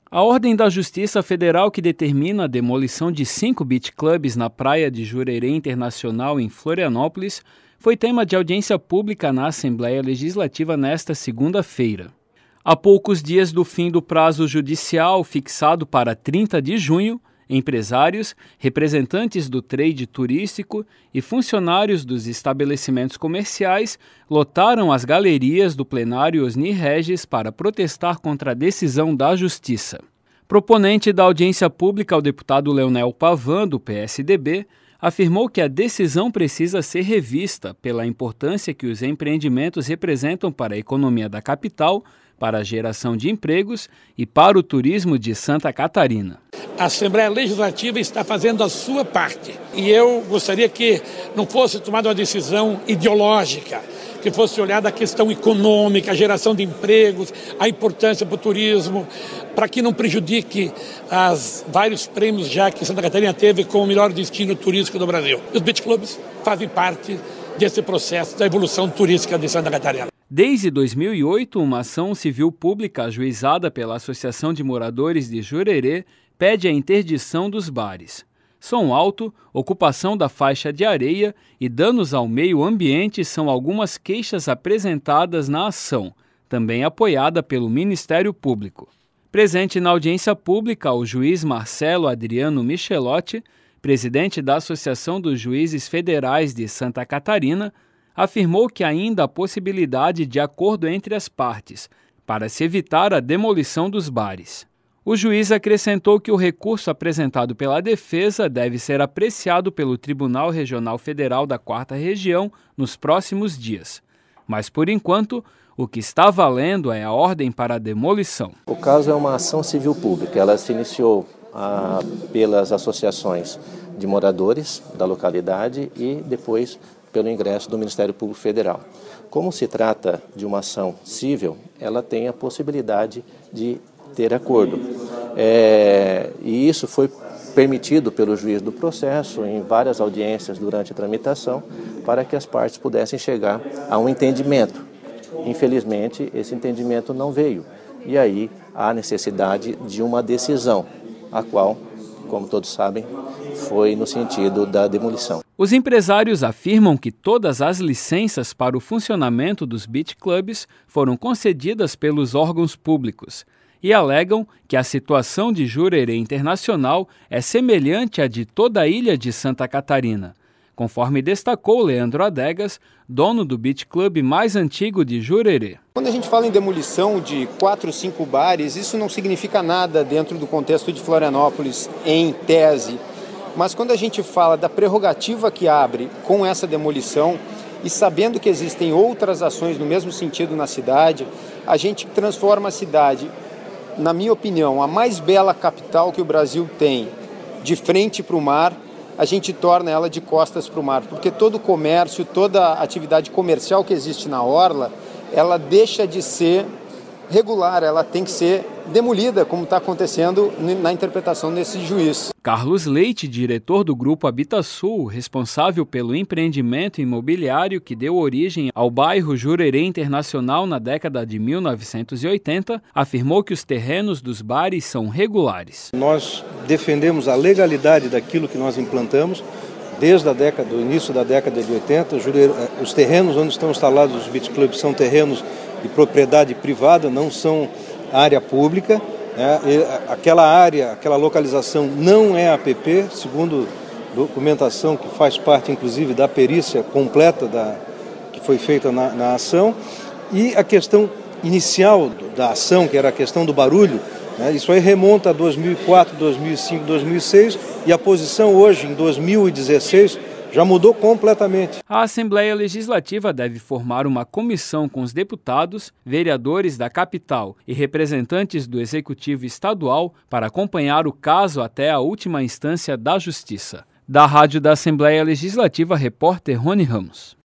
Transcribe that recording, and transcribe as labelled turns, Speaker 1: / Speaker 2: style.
Speaker 1: A ordem da Justiça Federal que determina a demolição de 5 beach clubs na praia de Jurerê Internacional, em Florianópolis, foi tema de audiência pública na Assembleia Legislativa nesta segunda-feira. Há poucos dias do fim do prazo judicial fixado para 30 de junho, empresários, representantes do trade turístico e funcionários dos estabelecimentos comerciais lotaram as galerias do plenário Osni Regis para protestar contra a decisão da Justiça. Proponente da audiência pública, o deputado Leonel Pavan, do PSDB, afirmou que a decisão precisa ser revista pela importância que os empreendimentos representam para a economia da capital, para a geração de empregos e para o turismo de Santa Catarina.
Speaker 2: A Assembleia Legislativa está fazendo a sua parte e eu gostaria que não fosse tomada uma decisão ideológica, que fosse olhada a questão econômica, a geração de empregos, a importância para o turismo, para que não prejudique os vários prêmios já que Santa Catarina teve como o melhor destino turístico do Brasil. Os beach clubs fazem parte desse processo da evolução turística de Santa Catarina.
Speaker 1: Desde 2008, uma ação civil pública ajuizada pela Associação de Moradores de Jurerê pede a interdição dos bares. Som alto, ocupação da faixa de areia e danos ao meio ambiente são algumas queixas apresentadas na ação, também apoiada pelo Ministério Público. Presente na audiência pública, o juiz Marcelo Adriano Michelotti, presidente da Associação dos Juízes Federais de Santa Catarina, afirmou que ainda há possibilidade de acordo entre as partes, para se evitar a demolição dos bares. O juiz acrescentou que o recurso apresentado pela defesa deve ser apreciado pelo Tribunal Regional Federal da 4ª Região nos próximos dias. Mas, por enquanto, o que está valendo é a ordem para a demolição.
Speaker 3: O caso é uma ação civil pública. Ela se iniciou pelas associações de moradores da localidade e depois pelo ingresso do Ministério Público Federal. Como se trata de uma ação civil, ela tem a possibilidade de ter acordo. E isso foi permitido pelo juiz do processo em várias audiências durante a tramitação para que as partes pudessem chegar a um entendimento. Infelizmente, esse entendimento não veio. E aí há necessidade de uma decisão, a qual, como todos sabem, foi no sentido da demolição.
Speaker 1: Os empresários afirmam que todas as licenças para o funcionamento dos beach clubs foram concedidas pelos órgãos públicos e alegam que a situação de Jurerê Internacional é semelhante à de toda a ilha de Santa Catarina, conforme destacou Leandro Adegas, dono do beach club mais antigo de Jurerê.
Speaker 4: Quando a gente fala em demolição de 4 ou 5 bares, isso não significa nada dentro do contexto de Florianópolis, em tese. Mas quando a gente fala da prerrogativa que abre com essa demolição e sabendo que existem outras ações no mesmo sentido na cidade, a gente transforma a cidade, na minha opinião, a mais bela capital que o Brasil tem, de frente para o mar, a gente torna ela de costas para o mar, porque todo o comércio, toda a atividade comercial que existe na orla, ela deixa de ser regular, ela tem que ser demolida, como está acontecendo na interpretação desse juiz.
Speaker 1: Carlos Leite, diretor do Grupo Habitasul, responsável pelo empreendimento imobiliário que deu origem ao bairro Jurerê Internacional na década de 1980, afirmou que os terrenos dos bares são regulares.
Speaker 5: Nós defendemos a legalidade daquilo que nós implantamos. Desde o início da década de 80, os terrenos onde estão instalados os beach clubs são terrenos de propriedade privada, não são área pública. Aquela área, aquela localização não é APP, segundo documentação que faz parte, inclusive, da perícia completa que foi feita na ação. E a questão inicial da ação, que era a questão do barulho, isso aí remonta a 2004, 2005, 2006 e a posição hoje, em 2016, já mudou completamente.
Speaker 1: A Assembleia Legislativa deve formar uma comissão com os deputados, vereadores da capital e representantes do Executivo Estadual para acompanhar o caso até a última instância da Justiça. Da Rádio da Assembleia Legislativa, repórter Rony Ramos.